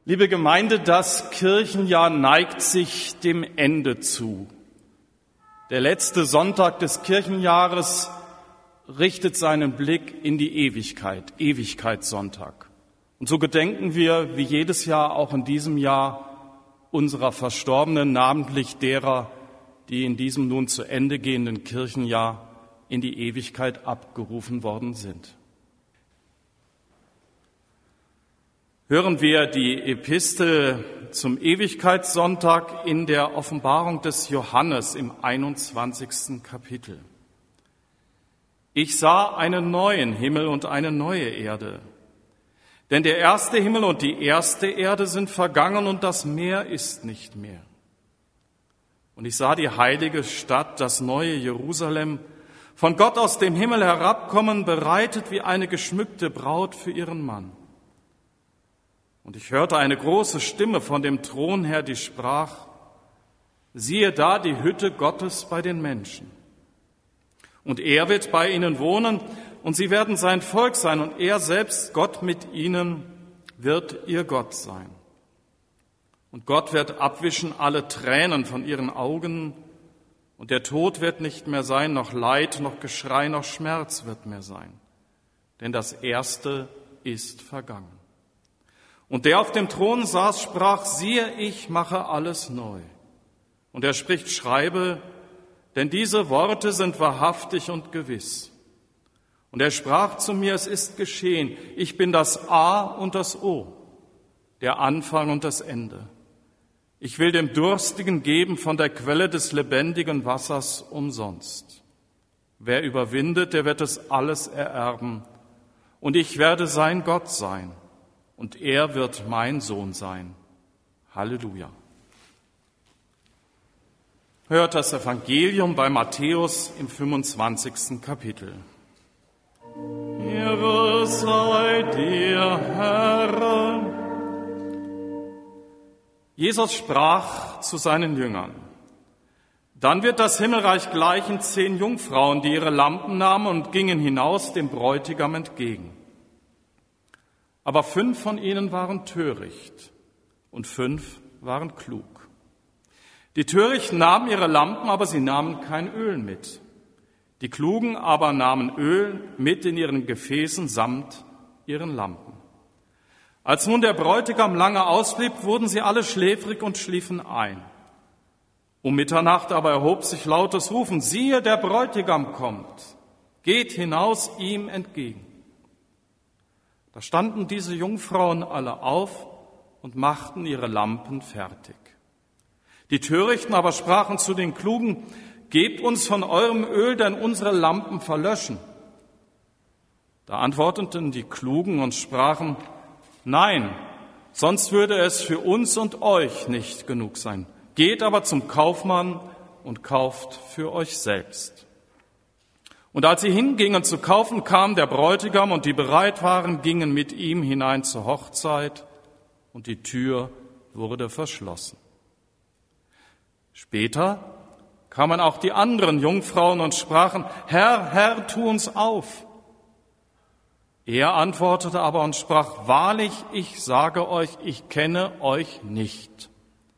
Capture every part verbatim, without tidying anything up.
Liebe Gemeinde, das Kirchenjahr neigt sich dem Ende zu. Der letzte Sonntag des Kirchenjahres richtet seinen Blick in die Ewigkeit, Ewigkeitssonntag. Und so gedenken wir wie jedes Jahr auch in diesem Jahr unserer Verstorbenen, namentlich derer, die in diesem nun zu Ende gehenden Kirchenjahr in die Ewigkeit abgerufen worden sind. Hören wir die Epistel zum Ewigkeitssonntag in der Offenbarung des Johannes im einundzwanzigsten Kapitel. Ich sah einen neuen Himmel und eine neue Erde. Denn der erste Himmel und die erste Erde sind vergangen und das Meer ist nicht mehr. Und ich sah die heilige Stadt, das neue Jerusalem, von Gott aus dem Himmel herabkommen, bereitet wie eine geschmückte Braut für ihren Mann. Und ich hörte eine große Stimme von dem Thron her, die sprach: Siehe da die Hütte Gottes bei den Menschen. Und er wird bei ihnen wohnen, und sie werden sein Volk sein, und er selbst, Gott mit ihnen, wird ihr Gott sein. Und Gott wird abwischen alle Tränen von ihren Augen, und der Tod wird nicht mehr sein, noch Leid, noch Geschrei, noch Schmerz wird mehr sein. Denn das Erste ist vergangen. Und der auf dem Thron saß, sprach: Siehe, ich mache alles neu. Und er spricht: Schreibe, denn diese Worte sind wahrhaftig und gewiss. Und er sprach zu mir: Es ist geschehen. Ich bin das A und das O, der Anfang und das Ende. Ich will dem Durstigen geben von der Quelle des lebendigen Wassers umsonst. Wer überwindet, der wird es alles ererben. Und ich werde sein Gott sein. Und er wird mein Sohn sein. Halleluja. Hört das Evangelium bei Matthäus im fünfundzwanzigsten Kapitel. Ehre sei dir, Herr. Jesus sprach zu seinen Jüngern: Dann wird das Himmelreich gleichen zehn Jungfrauen, die ihre Lampen nahmen und gingen hinaus dem Bräutigam entgegen. Aber fünf von ihnen waren töricht und fünf waren klug. Die Törichten nahmen ihre Lampen, aber sie nahmen kein Öl mit. Die Klugen aber nahmen Öl mit in ihren Gefäßen samt ihren Lampen. Als nun der Bräutigam lange ausblieb, wurden sie alle schläfrig und schliefen ein. Um Mitternacht aber erhob sich lautes Rufen: Siehe, der Bräutigam kommt, geht hinaus ihm entgegen. Da standen diese Jungfrauen alle auf und machten ihre Lampen fertig. Die Törichten aber sprachen zu den Klugen: Gebt uns von eurem Öl, denn unsere Lampen verlöschen. Da antworteten die Klugen und sprachen: Nein, sonst würde es für uns und euch nicht genug sein. Geht aber zum Kaufmann und kauft für euch selbst. Und als sie hingingen zu kaufen, kam der Bräutigam, und die bereit waren, gingen mit ihm hinein zur Hochzeit, und die Tür wurde verschlossen. Später kamen auch die anderen Jungfrauen und sprachen: Herr, Herr, tu uns auf. Er antwortete aber und sprach: Wahrlich, ich sage euch, ich kenne euch nicht.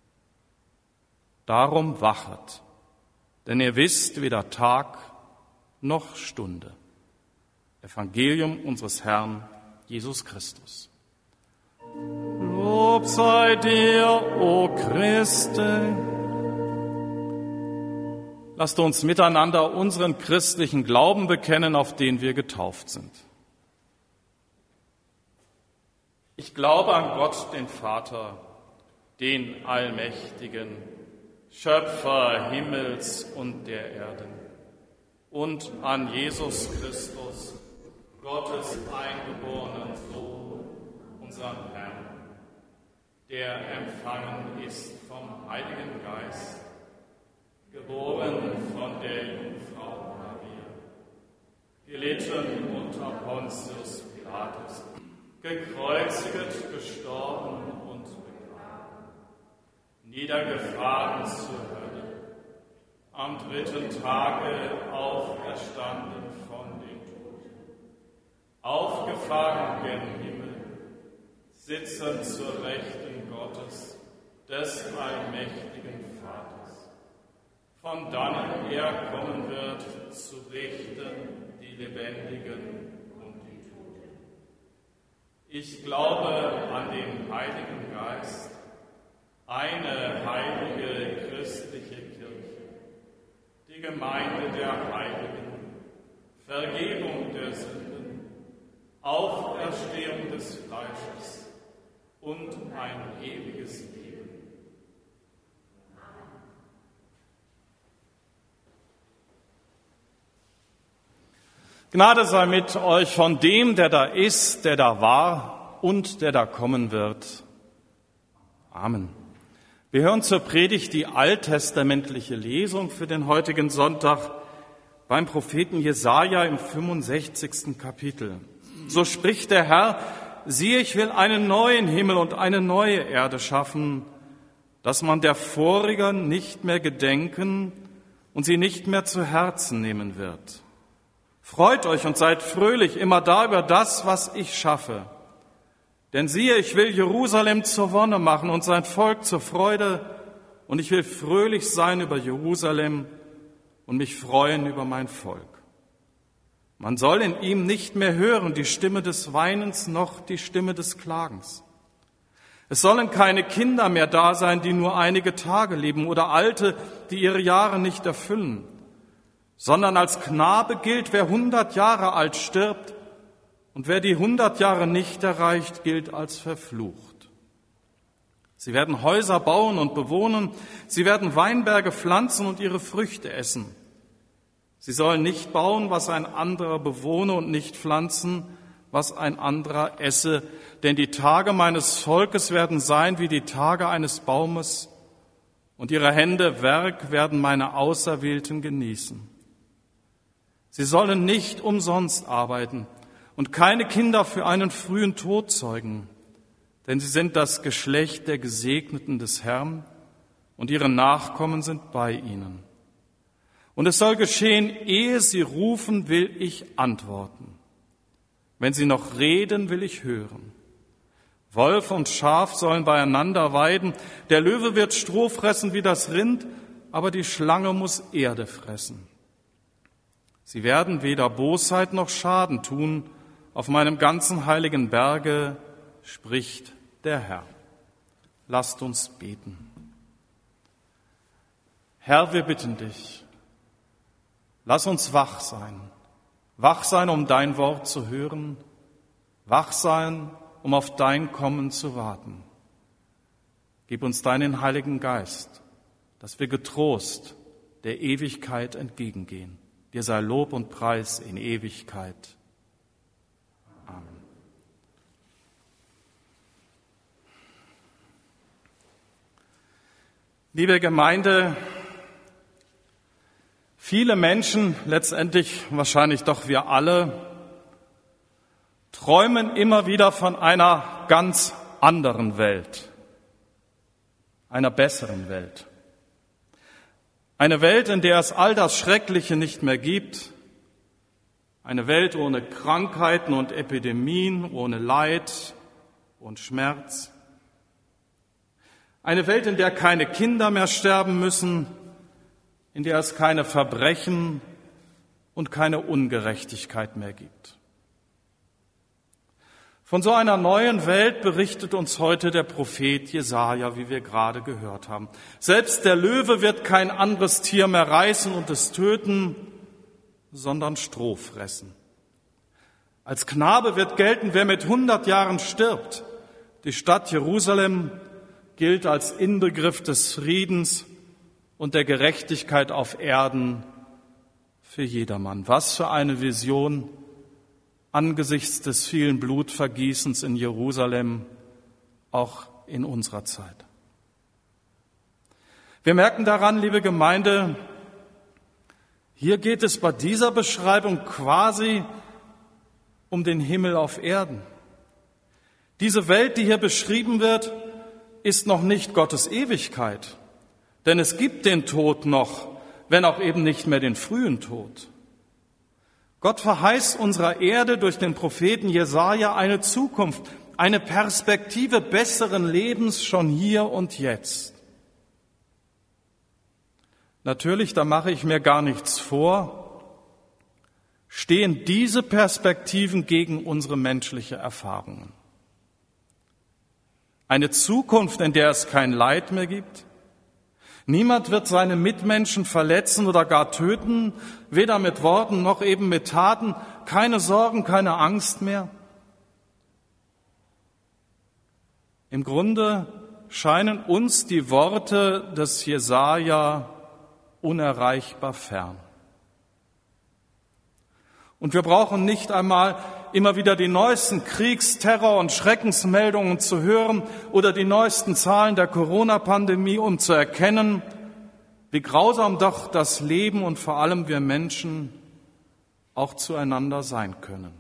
Darum wachet, denn ihr wisst weder Tag noch Stunde. Evangelium unseres Herrn Jesus Christus. Lob sei dir, o Christe. Lasst uns miteinander unseren christlichen Glauben bekennen, auf den wir getauft sind. Ich glaube an Gott, den Vater, den Allmächtigen, Schöpfer Himmels und der Erde, und an Jesus Christus, Gottes eingeborenen Sohn, unseren Herrn, der empfangen ist vom Heiligen Geist, geboren von der Jungfrau Maria, gelitten unter Pontius Pilatus, gekreuzigt, gestorben und begraben, niedergefahren zur Hölle, am dritten Tage auferstanden von den Toten, aufgefahren gen Himmel, sitzend zur Rechten Gottes, des allmächtigen Vaters, von dannen er kommen wird, zu richten die Lebendigen und die Toten. Ich glaube an den Heiligen Geist, eine heilige christliche Kirche, die Gemeinde der Heiligen, Vergebung der Sünden, Auferstehung des Fleisches und ein ewiges Leben. Gnade sei mit euch von dem, der da ist, der da war und der da kommen wird. Amen. Wir hören zur Predigt die alttestamentliche Lesung für den heutigen Sonntag beim Propheten Jesaja im fünfundsechzigsten Kapitel. So spricht der Herr: Siehe, ich will einen neuen Himmel und eine neue Erde schaffen, dass man der vorigen nicht mehr gedenken und sie nicht mehr zu Herzen nehmen wird. Freut euch und seid fröhlich immer da über das, was ich schaffe. Denn siehe, ich will Jerusalem zur Wonne machen und sein Volk zur Freude, und ich will fröhlich sein über Jerusalem und mich freuen über mein Volk. Man soll in ihm nicht mehr hören die Stimme des Weinens noch die Stimme des Klagens. Es sollen keine Kinder mehr da sein, die nur einige Tage leben, oder Alte, die ihre Jahre nicht erfüllen, sondern als Knabe gilt, wer hundert Jahre alt stirbt, und wer die hundert Jahre nicht erreicht, gilt als verflucht. Sie werden Häuser bauen und bewohnen, sie werden Weinberge pflanzen und ihre Früchte essen. Sie sollen nicht bauen, was ein anderer bewohne, und nicht pflanzen, was ein anderer esse, denn die Tage meines Volkes werden sein wie die Tage eines Baumes, und ihre Hände Werk werden meine Auserwählten genießen. Sie sollen nicht umsonst arbeiten und keine Kinder für einen frühen Tod zeugen, denn sie sind das Geschlecht der Gesegneten des Herrn, und ihre Nachkommen sind bei ihnen. Und es soll geschehen, ehe sie rufen, will ich antworten. Wenn sie noch reden, will ich hören. Wolf und Schaf sollen beieinander weiden, der Löwe wird Stroh fressen wie das Rind, aber die Schlange muss Erde fressen. Sie werden weder Bosheit noch Schaden tun auf meinem ganzen heiligen Berge, spricht der Herr. Lasst uns beten. Herr, wir bitten dich, lass uns wach sein. Wach sein, um dein Wort zu hören. Wach sein, um auf dein Kommen zu warten. Gib uns deinen Heiligen Geist, dass wir getrost der Ewigkeit entgegengehen. Dir sei Lob und Preis in Ewigkeit. Amen. Liebe Gemeinde, viele Menschen, letztendlich wahrscheinlich doch wir alle, träumen immer wieder von einer ganz anderen Welt, einer besseren Welt. Eine Welt, in der es all das Schreckliche nicht mehr gibt. Eine Welt ohne Krankheiten und Epidemien, ohne Leid und Schmerz. Eine Welt, in der keine Kinder mehr sterben müssen, in der es keine Verbrechen und keine Ungerechtigkeit mehr gibt. Von so einer neuen Welt berichtet uns heute der Prophet Jesaja, wie wir gerade gehört haben. Selbst der Löwe wird kein anderes Tier mehr reißen und es töten, sondern Stroh fressen. Als Knabe wird gelten, wer mit hundert Jahren stirbt. Die Stadt Jerusalem gilt als Inbegriff des Friedens und der Gerechtigkeit auf Erden für jedermann. Was für eine Vision angesichts des vielen Blutvergießens in Jerusalem, auch in unserer Zeit. Wir merken daran, liebe Gemeinde, hier geht es bei dieser Beschreibung quasi um den Himmel auf Erden. Diese Welt, die hier beschrieben wird, ist noch nicht Gottes Ewigkeit, denn es gibt den Tod noch, wenn auch eben nicht mehr den frühen Tod. Gott verheißt unserer Erde durch den Propheten Jesaja eine Zukunft, eine Perspektive besseren Lebens schon hier und jetzt. Natürlich, da mache ich mir gar nichts vor, stehen diese Perspektiven gegen unsere menschliche Erfahrungen. Eine Zukunft, in der es kein Leid mehr gibt. Niemand wird seine Mitmenschen verletzen oder gar töten, weder mit Worten noch eben mit Taten. Keine Sorgen, keine Angst mehr. Im Grunde scheinen uns die Worte des Jesaja unerreichbar fern. Und wir brauchen nicht einmal immer wieder die neuesten Kriegs-, Terror- und Schreckensmeldungen zu hören oder die neuesten Zahlen der Corona-Pandemie, um zu erkennen, wie grausam doch das Leben und vor allem wir Menschen auch zueinander sein können.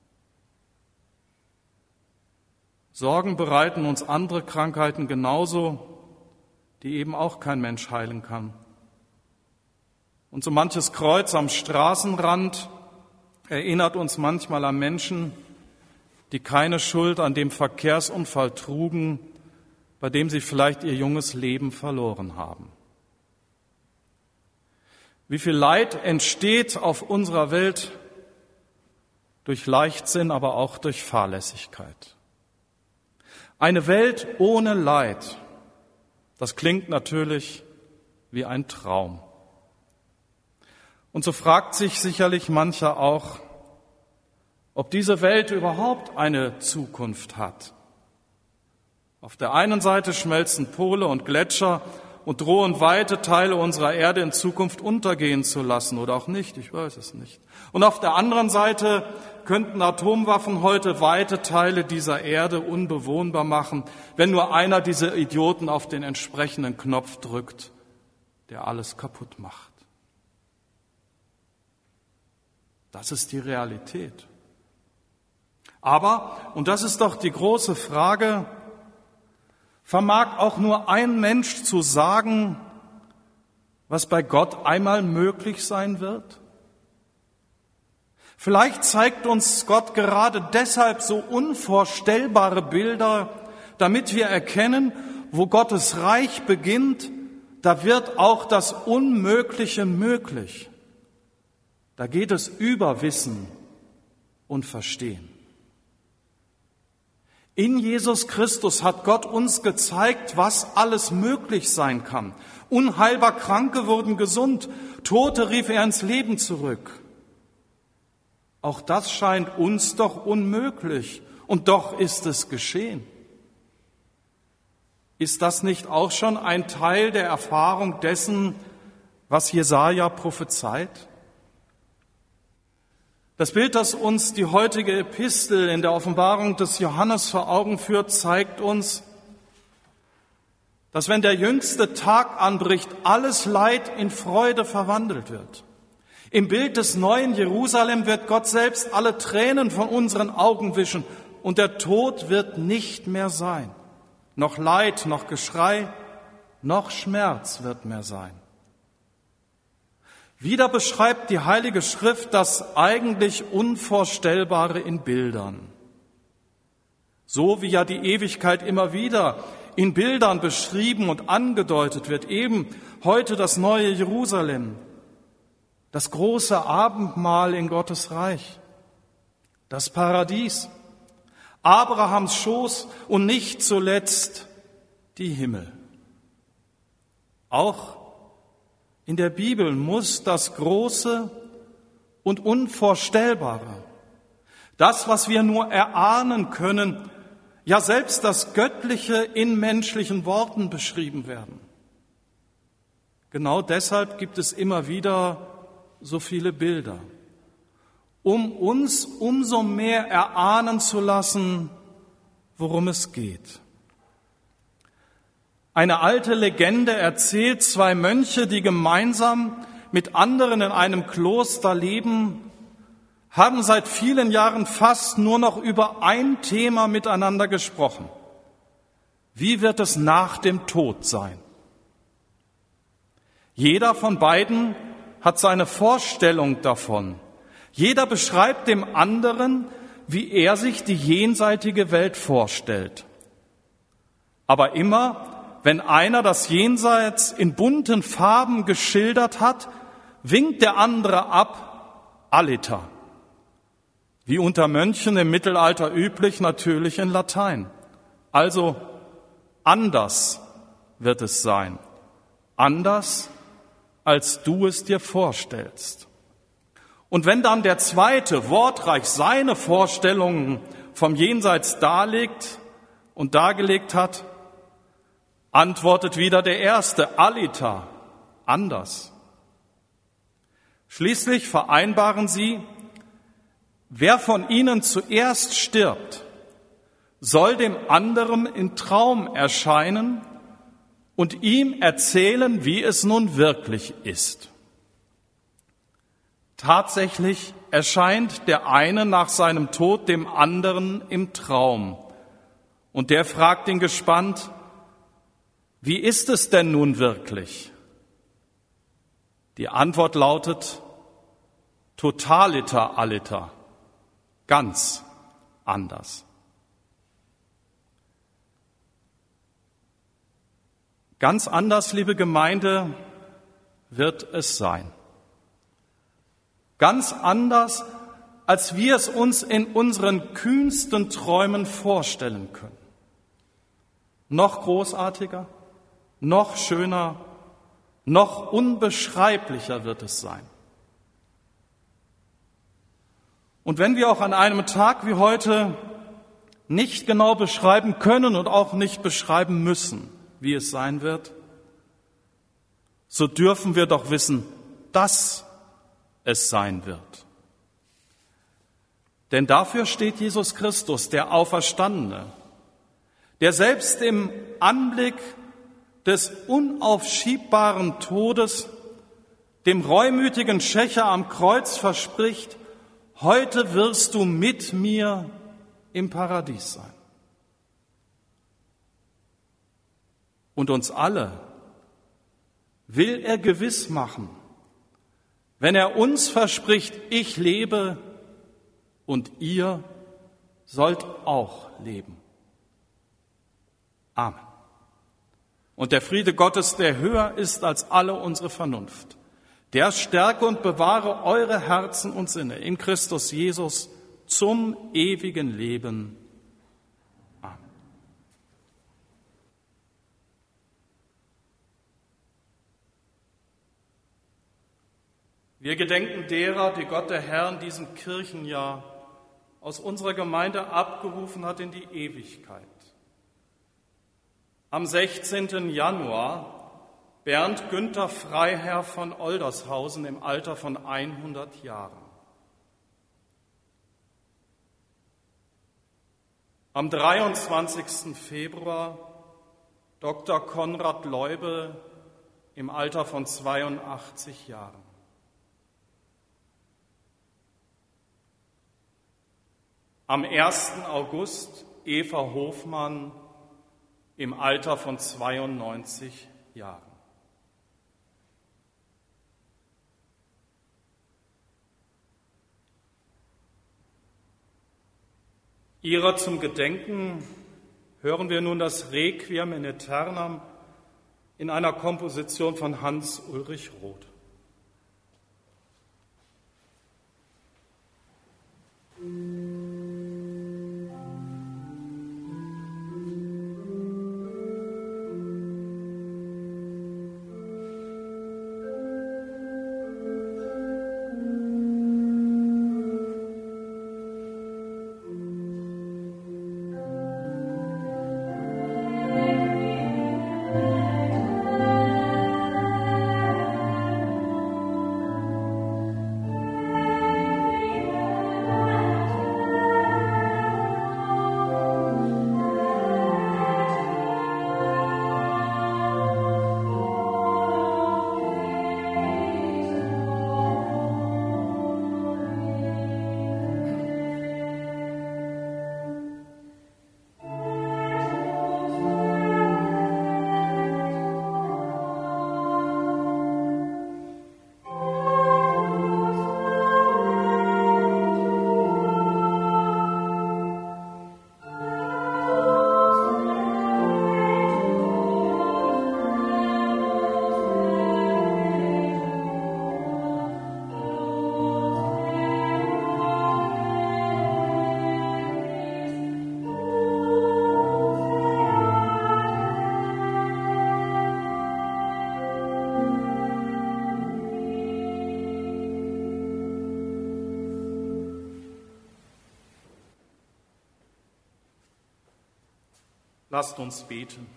Sorgen bereiten uns andere Krankheiten genauso, die eben auch kein Mensch heilen kann. Und so manches Kreuz am Straßenrand erinnert uns manchmal an Menschen, die keine Schuld an dem Verkehrsunfall trugen, bei dem sie vielleicht ihr junges Leben verloren haben. Wie viel Leid entsteht auf unserer Welt durch Leichtsinn, aber auch durch Fahrlässigkeit. Eine Welt ohne Leid, das klingt natürlich wie ein Traum. Und so fragt sich sicherlich mancher auch, ob diese Welt überhaupt eine Zukunft hat. Auf der einen Seite schmelzen Pole und Gletscher und drohen weite Teile unserer Erde in Zukunft untergehen zu lassen oder auch nicht, ich weiß es nicht. Und auf der anderen Seite könnten Atomwaffen heute weite Teile dieser Erde unbewohnbar machen, wenn nur einer dieser Idioten auf den entsprechenden Knopf drückt, der alles kaputt macht. Das ist die Realität. Aber, und das ist doch die große Frage, vermag auch nur ein Mensch zu sagen, was bei Gott einmal möglich sein wird? Vielleicht zeigt uns Gott gerade deshalb so unvorstellbare Bilder, damit wir erkennen, wo Gottes Reich beginnt, da wird auch das Unmögliche möglich. Da geht es über Wissen und Verstehen. In Jesus Christus hat Gott uns gezeigt, was alles möglich sein kann. Unheilbar Kranke wurden gesund, Tote rief er ins Leben zurück. Auch das scheint uns doch unmöglich, und doch ist es geschehen. Ist das nicht auch schon ein Teil der Erfahrung dessen, was Jesaja prophezeit? Das Bild, das uns die heutige Epistel in der Offenbarung des Johannes vor Augen führt, zeigt uns, dass wenn der jüngste Tag anbricht, alles Leid in Freude verwandelt wird. Im Bild des neuen Jerusalem wird Gott selbst alle Tränen von unseren Augen wischen und der Tod wird nicht mehr sein. Noch Leid, noch Geschrei, noch Schmerz wird mehr sein. Wieder beschreibt die Heilige Schrift das eigentlich Unvorstellbare in Bildern. So wie ja die Ewigkeit immer wieder in Bildern beschrieben und angedeutet wird, eben heute das neue Jerusalem, das große Abendmahl in Gottes Reich, das Paradies, Abrahams Schoß und nicht zuletzt die Himmel. Auch in der Bibel muss das Große und Unvorstellbare, das, was wir nur erahnen können, ja selbst das Göttliche in menschlichen Worten beschrieben werden. Genau deshalb gibt es immer wieder so viele Bilder, um uns umso mehr erahnen zu lassen, worum es geht. Eine alte Legende erzählt, zwei Mönche, die gemeinsam mit anderen in einem Kloster leben, haben seit vielen Jahren fast nur noch über ein Thema miteinander gesprochen. Wie wird es nach dem Tod sein? Jeder von beiden hat seine Vorstellung davon. Jeder beschreibt dem anderen, wie er sich die jenseitige Welt vorstellt. Aber immer, wenn einer das Jenseits in bunten Farben geschildert hat, winkt der andere ab, Aliter. Wie unter Mönchen im Mittelalter üblich, natürlich in Latein. Also anders wird es sein. Anders, als du es dir vorstellst. Und wenn dann der Zweite wortreich seine Vorstellungen vom Jenseits darlegt und dargelegt hat, antwortet wieder der Erste, Aliter, anders. Schließlich vereinbaren sie, wer von ihnen zuerst stirbt, soll dem anderen in Traum erscheinen und ihm erzählen, wie es nun wirklich ist. Tatsächlich erscheint der eine nach seinem Tod dem anderen im Traum. Und der fragt ihn gespannt, wie ist es denn nun wirklich? Die Antwort lautet, totaliter aliter, ganz anders. Ganz anders, liebe Gemeinde, wird es sein. Ganz anders, als wir es uns in unseren kühnsten Träumen vorstellen können. Noch großartiger, noch schöner, noch unbeschreiblicher wird es sein. Und wenn wir auch an einem Tag wie heute nicht genau beschreiben können und auch nicht beschreiben müssen, wie es sein wird, so dürfen wir doch wissen, dass es sein wird. Denn dafür steht Jesus Christus, der Auferstandene, der selbst im Anblick des unaufschiebbaren Todes dem reumütigen Schächer am Kreuz verspricht, heute wirst du mit mir im Paradies sein. Und uns alle will er gewiss machen, wenn er uns verspricht, ich lebe und ihr sollt auch leben. Amen. Und der Friede Gottes, der höher ist als alle unsere Vernunft, der stärke und bewahre eure Herzen und Sinne in Christus Jesus zum ewigen Leben. Amen. Wir gedenken derer, die Gott der Herr in diesem Kirchenjahr aus unserer Gemeinde abgerufen hat in die Ewigkeit. Am sechzehnten Januar Bernd Günther Freiherr von Oldershausen im Alter von hundert Jahren. Am dreiundzwanzigsten Februar Doktor Konrad Leube im Alter von zweiundachtzig Jahren. Am ersten August Eva Hofmann im Alter von zweiundneunzig Jahren. Ihrer zum Gedenken hören wir nun das Requiem in Aeternam in einer Komposition von Hans Ulrich Roth. Lasst uns beten.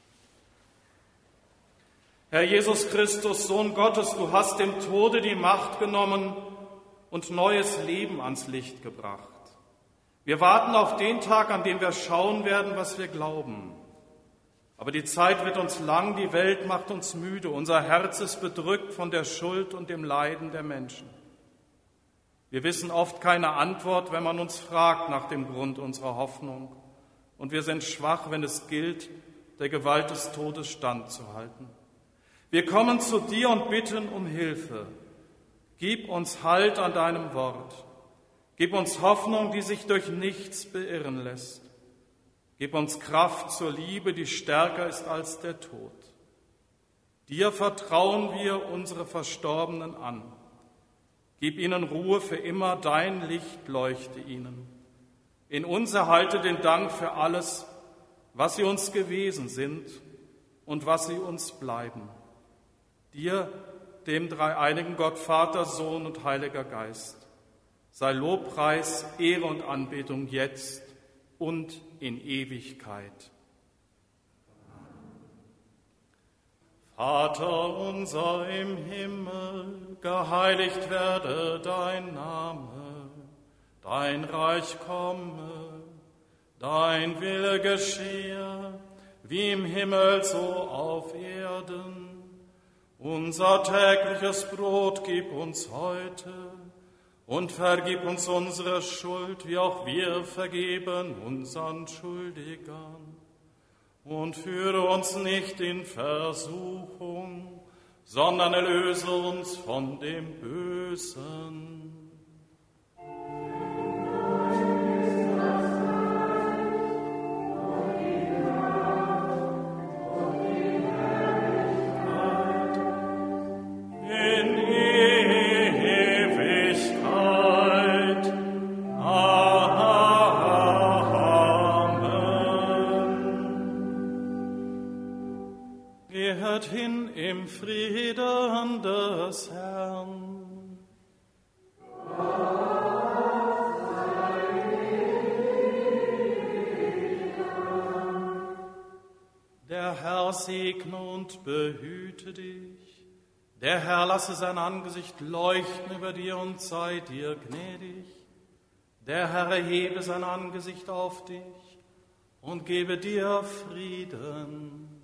Herr Jesus Christus, Sohn Gottes, du hast dem Tode die Macht genommen und neues Leben ans Licht gebracht. Wir warten auf den Tag, an dem wir schauen werden, was wir glauben. Aber die Zeit wird uns lang, die Welt macht uns müde, unser Herz ist bedrückt von der Schuld und dem Leiden der Menschen. Wir wissen oft keine Antwort, wenn man uns fragt nach dem Grund unserer Hoffnung. Und wir sind schwach, wenn es gilt, der Gewalt des Todes standzuhalten. Wir kommen zu dir und bitten um Hilfe. Gib uns Halt an deinem Wort. Gib uns Hoffnung, die sich durch nichts beirren lässt. Gib uns Kraft zur Liebe, die stärker ist als der Tod. Dir vertrauen wir unsere Verstorbenen an. Gib ihnen Ruhe für immer, dein Licht leuchte ihnen. In uns erhalte den Dank für alles, was sie uns gewesen sind und was sie uns bleiben. Dir, dem dreieinigen Gott, Vater, Sohn und Heiliger Geist, sei Lobpreis, Ehre und Anbetung jetzt und in Ewigkeit. Vater unser im Himmel, geheiligt werde dein Name. Dein Reich komme, dein Wille geschehe, wie im Himmel so auf Erden. Unser tägliches Brot gib uns heute und vergib uns unsere Schuld, wie auch wir vergeben unseren Schuldigern. Und führe uns nicht in Versuchung, sondern erlöse uns von dem Bösen. Hin im Frieden des Herrn. Der Herr segne und behüte dich. Der Herr lasse sein Angesicht leuchten über dir und sei dir gnädig. Der Herr erhebe sein Angesicht auf dich und gebe dir Frieden.